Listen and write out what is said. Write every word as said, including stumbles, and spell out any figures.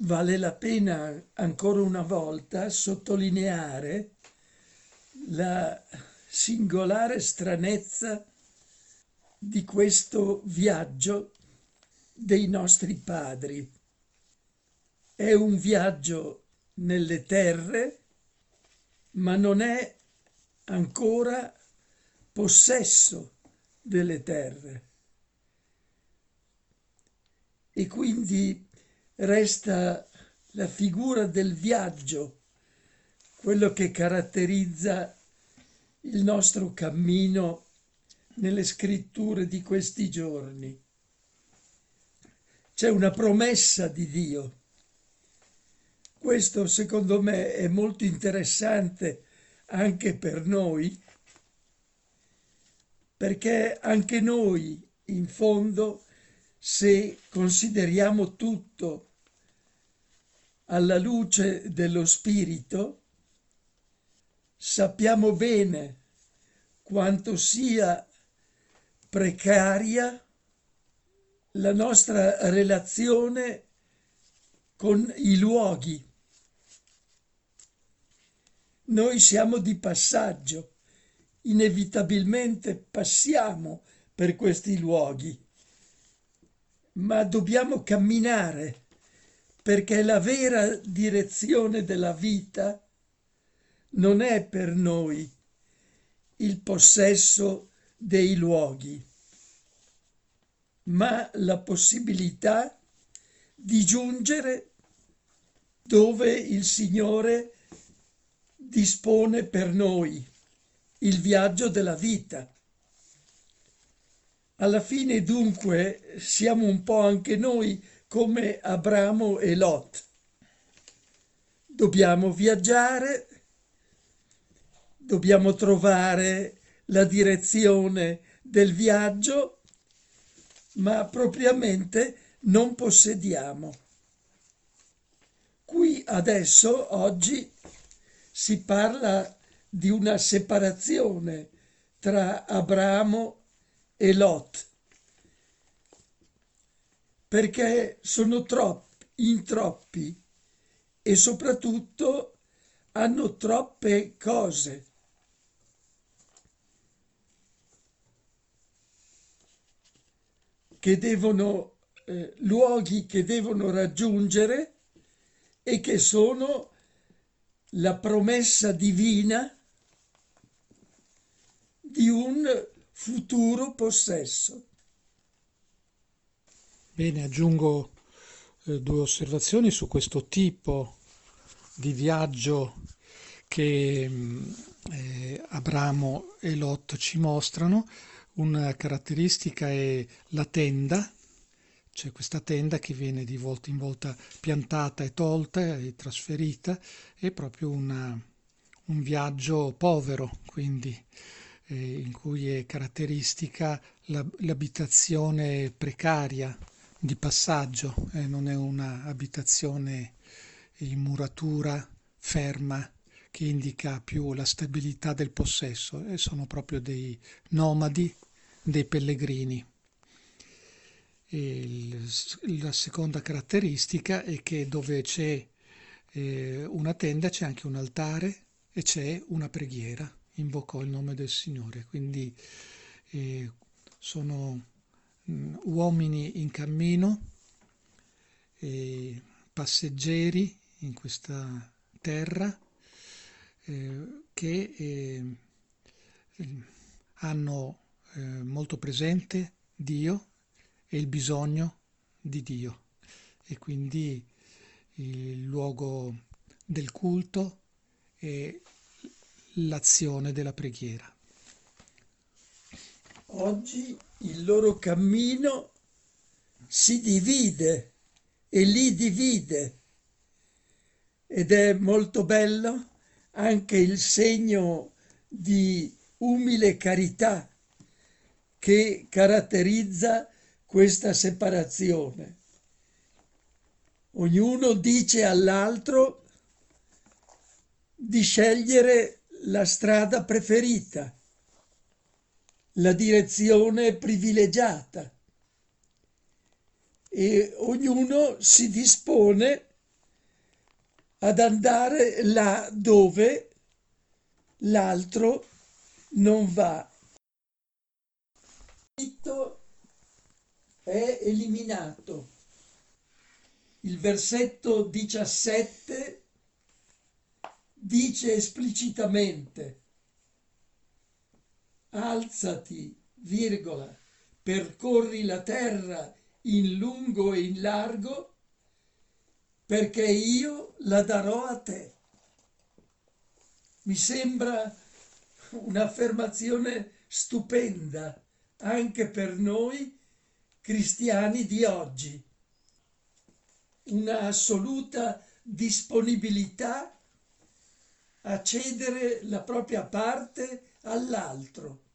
Vale la pena ancora una volta sottolineare la singolare stranezza di questo viaggio dei nostri padri. È un viaggio nelle terre, ma non è ancora possesso delle terre. E quindi resta la figura del viaggio, quello che caratterizza il nostro cammino nelle scritture di questi giorni. C'è una promessa di Dio. Questo secondo me è molto interessante anche per noi, perché anche noi, in fondo, se consideriamo tutto alla luce dello Spirito, sappiamo bene quanto sia precaria la nostra relazione con i luoghi. Noi siamo di passaggio, inevitabilmente passiamo per questi luoghi, ma dobbiamo camminare perché la vera direzione della vita non è per noi il possesso dei luoghi, ma la possibilità di giungere dove il Signore dispone per noi, il viaggio della vita. Alla fine dunque siamo un po' anche noi come Abramo e Lot. Dobbiamo viaggiare, dobbiamo trovare la direzione del viaggio, ma propriamente non possediamo. Qui adesso, oggi, si parla di una separazione tra Abramo e Lot, perché sono troppi, in troppi e soprattutto hanno troppe cose. Che devono, eh, luoghi che devono raggiungere e che sono la promessa divina di un futuro possesso. Bene, aggiungo eh, due osservazioni su questo tipo di viaggio che mh, eh, Abramo e Lot ci mostrano. Una caratteristica è la tenda, c'è questa tenda che viene di volta in volta piantata e tolta e trasferita, è proprio una- un viaggio povero, quindi eh, in cui è caratteristica la- l'abitazione precaria di passaggio, eh, non è una abitazione in muratura ferma che indica più la stabilità del possesso, e sono proprio dei nomadi, dei pellegrini. E il- la seconda caratteristica è che dove c'è eh, una tenda c'è anche un altare e c'è una preghiera, invocò il nome del Signore, quindi eh, sono mh, uomini in cammino, eh, passeggeri in questa terra eh, che eh, hanno eh, molto presente Dio e il bisogno di Dio, e quindi il luogo del culto e l'azione della preghiera. Oggi il loro cammino si divide e li divide ed è molto bello anche il segno di umile carità che caratterizza questa separazione. Ognuno dice all'altro di scegliere la strada preferita, la direzione privilegiata, e ognuno si dispone ad andare là dove l'altro non va. Il conflitto è eliminato. Il versetto diciassette dice esplicitamente: alzati, virgola, percorri la terra in lungo e in largo, perché io la darò a te. Mi sembra un'affermazione stupenda anche per noi cristiani di oggi, una assoluta disponibilità a cedere la propria parte all'altro.